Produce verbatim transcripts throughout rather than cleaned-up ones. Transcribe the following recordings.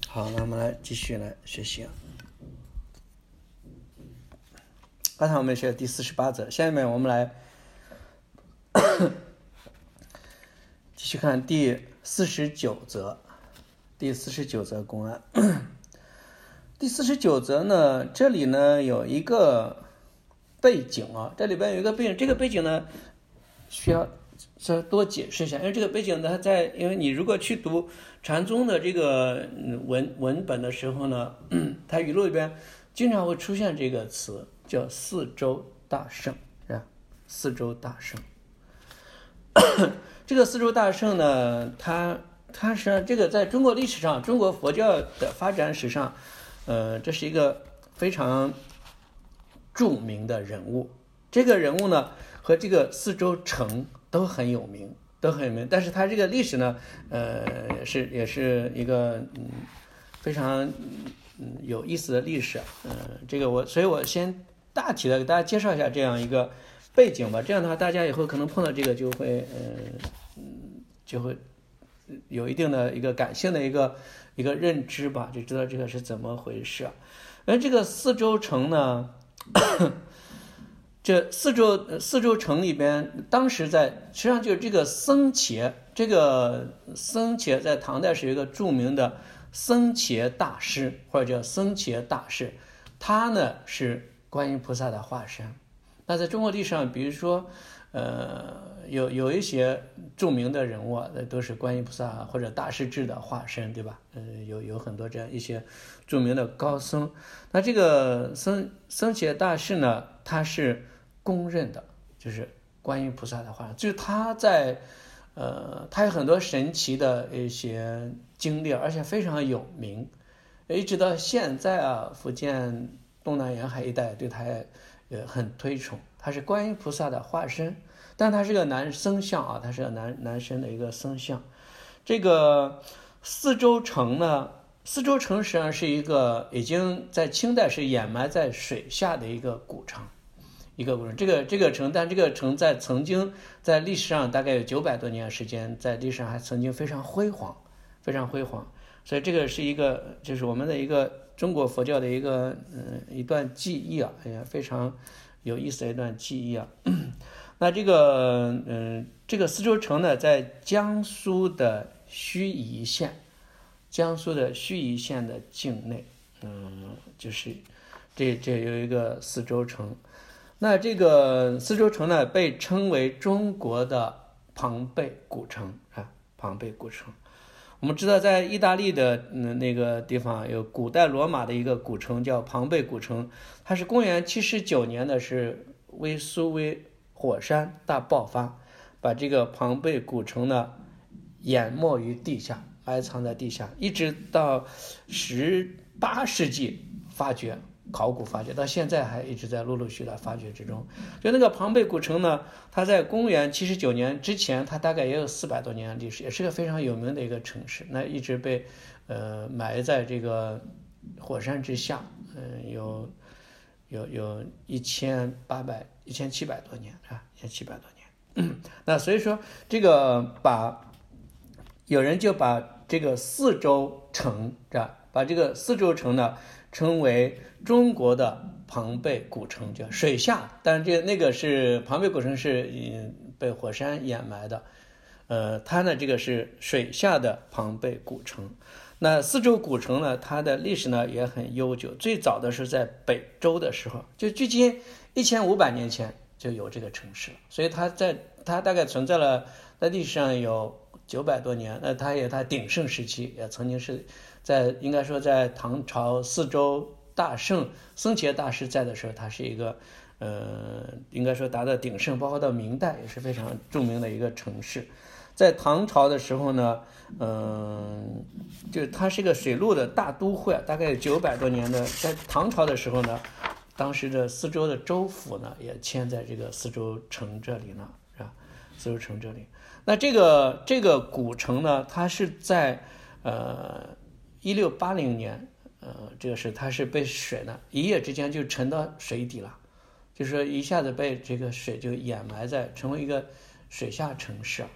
好，那我们来继续来学习啊。刚才我们学第四十八则，下面我们来继续看第四十九则。第四十九则公案。第四十九则呢，这里呢有一个背景啊，这里边有一个背景，这个背景呢需要再多解释一下，因为这个背景呢，在因为你如果去读禅宗的这个文文本的时候呢，它语录里边经常会出现这个词，叫四周大圣，是吧？四周大圣。这个四周大圣呢，它它是这个在中国历史上，中国佛教的发展史上，呃，这是一个非常著名的人物。这个人物呢，和这个四周城都很有名，都很有名。但是他这个历史呢，呃，是也是一个嗯非常嗯有意思的历史。嗯、呃，这个我，所以我先大体的给大家介绍一下这样一个背景吧。这样的话，大家以后可能碰到这个就会呃嗯就会有一定的一个感性的一个一个认知吧，就知道这个是怎么回事啊。而这个四周城呢。这四周四周城里边，当时在实际上就是这个僧伽，这个僧伽在唐代是一个著名的僧伽大师，或者叫僧伽大士，他呢是观音菩萨的化身。那在中国历史上，比如说，呃，有有一些著名的人物，都是观音菩萨或者大势至的化身，对吧？呃，有有很多这样一些著名的高僧。那这个僧僧伽大士呢，他是公认的，就是观音菩萨的化身，就是他在，呃，他有很多神奇的一些经历，而且非常有名，一直到现在啊，福建东南沿海一带对他也很推崇。他是观音菩萨的化身，但他是个男僧相啊，他是个男男生的一个僧相。这个四周城呢，四周城实际上是一个已经在清代是掩埋在水下的一个古城。一个古城，这个这个城，但这个城在曾经在历史上大概有九百多年时间，在历史上还曾经非常辉煌，非常辉煌。所以这个是一个，就是我们的一个中国佛教的一个嗯一段记忆啊，哎呀，非常有意思的一段记忆啊。那这个嗯这个四周城呢，在江苏的盱眙县，江苏的盱眙县的境内，嗯，就是这这有一个四周城。那这个四周城呢，被称为中国的庞贝古城啊，庞贝古城。我们知道，在意大利的那个地方有古代罗马的一个古城叫庞贝古城，它是公元七十九年的是维苏威火山大爆发，把这个庞贝古城呢淹没于地下，埋藏在地下，一直到十八世纪发掘。考古发掘到现在还一直在陆陆续续的发掘之中。就那个庞贝古城呢，它在公元七十九年之前，它大概也有四百多年的历史，也是个非常有名的一个城市。那一直被呃埋在这个火山之下，嗯、呃，有有有一千八百一千七百多年啊，一千七百多年。那所以说这个把有人就把这个四周城，这把这个四周城呢称为中国的庞贝古城，叫水下，但是这个那个是庞贝古城是被火山掩埋的，呃，它呢这个是水下的庞贝古城。那四周古城呢，它的历史呢也很悠久，最早的是在北周的时候，就距今一千五百年前就有这个城市了，所以它在它大概存在了在历史上有九百多年。那它也它鼎盛时期也曾经是在应该说在唐朝四周大圣僧伽大师在的时候，它是一个呃应该说达到鼎盛，包括到明代也是非常著名的一个城市。在唐朝的时候呢，嗯、呃，就它是一个水陆的大都会，大概有九百多年的。在唐朝的时候呢，当时的四周的州府呢也迁在这个四周城这里呢，是吧？四周城这里。那这个这个古城呢，它是在呃一六八零年，呃，这个是它是被水呢一夜之间就沉到水底了，就是说一下子被这个水就掩埋在，成为一个水下城市啊，就是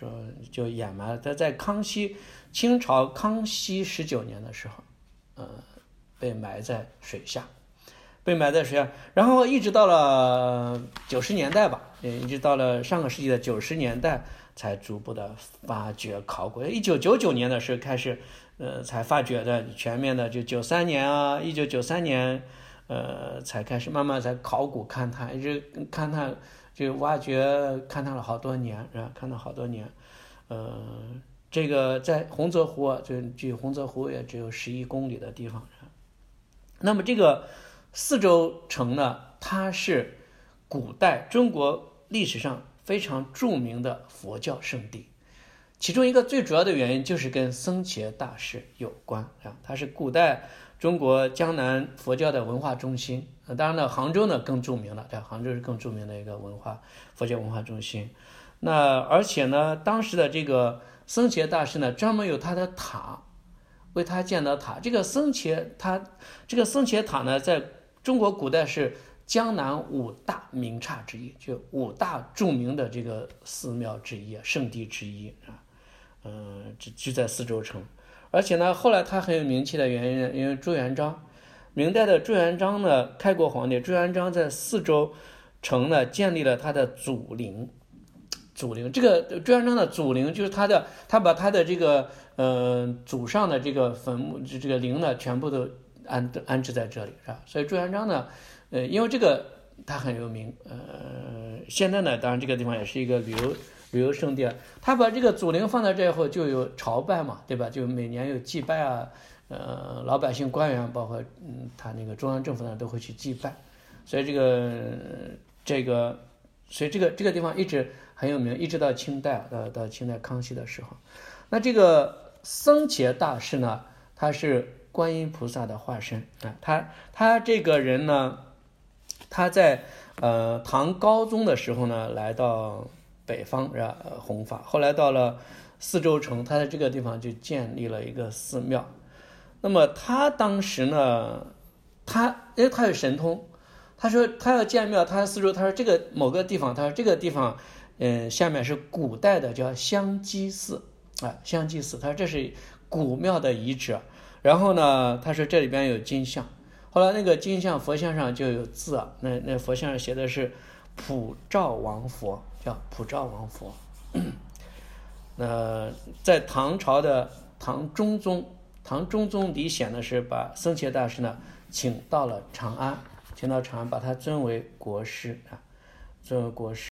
说就掩埋了。他在康熙清朝康熙十九年的时候，呃，被埋在水下，被埋在水下，然后一直到了九十年代吧，一直到了上个世纪的九十年代才逐步的发掘考古。一九九九年的时候开始，呃，才发掘的全面的，就九三年啊，一九九三年，呃，才开始慢慢在考古勘探，一直勘探。就挖掘勘探了好多年，是吧？勘探好多年，呃，这个在洪泽湖啊，就距洪泽湖也只有十一公里的地方。那么这个四周城呢，它是古代中国历史上非常著名的佛教圣地，其中一个最主要的原因就是跟僧伽大师有关啊，它是古代中国江南佛教的文化中心。当然呢，杭州呢更著名了，对，杭州是更著名的一个文化佛教文化中心。那而且呢，当时的这个僧伽大师呢，专门有他的塔，为他建的塔。这个僧伽他这个僧伽塔呢，在中国古代是江南五大名刹之一，就五大著名的这个寺庙之一，圣地之一啊。嗯、呃，就在四周城。而且呢，后来他很有名气的原因，因为朱元璋。明代的朱元璋呢，开国皇帝朱元璋在四周城呢建立了他的祖陵。祖陵这个朱元璋的祖陵就是他的，他把他的这个呃祖上的这个坟墓这个陵呢全部都安安置在这里，是吧？所以朱元璋呢，呃，因为这个他很有名，呃，现在呢，当然这个地方也是一个旅游旅游胜地。他把这个祖陵放在这以后，就有朝拜嘛，对吧？就每年有祭拜啊。呃，老百姓、官员，包括嗯，他那个中央政府呢，都会去祭拜，所以这个这个，所以这个这个地方一直很有名，一直到清代，到到清代康熙的时候。那这个僧伽大师呢，他是观音菩萨的化身啊，他他这个人呢，他在呃唐高宗的时候呢，来到北方是吧，弘法，后来到了四周城，他在这个地方就建立了一个寺庙。那么他当时呢，他因为他有神通，他说他要建庙，他四周他说这个某个地方，他说这个地方，嗯，下面是古代的叫香积寺啊，香积寺，他说这是古庙的遗址。然后呢，他说这里边有金像，后来那个金像佛像上就有字啊，那那佛像上写的是普照王佛，叫普照王佛。那在唐朝的唐中宗。唐中宗李显呢是把僧伽大师呢请到了长安，请到长安，把他尊为国师啊，尊为国师。